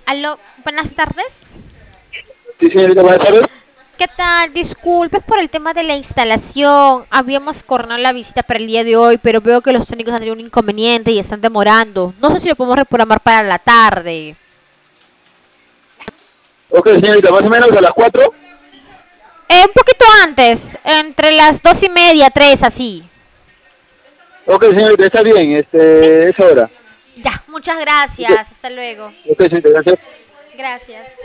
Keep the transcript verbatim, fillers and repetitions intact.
Aló, buenas tardes. Sí, señorita, buenas tardes. ¿Qué tal? Disculpes por el tema de la instalación. Habíamos coordinado la visita para el día de hoy, pero veo que los técnicos han tenido un inconveniente y están demorando. No sé si lo podemos reprogramar para la tarde. Ok, señorita, más o menos a las cuatro. Eh, un poquito antes, entre las dos y media, tres, así. Ok, señorita, está bien, ¿Sí? este, es hora. Ya, muchas Ok, gracias. Hasta luego. ok, señorita, gracias. Gracias.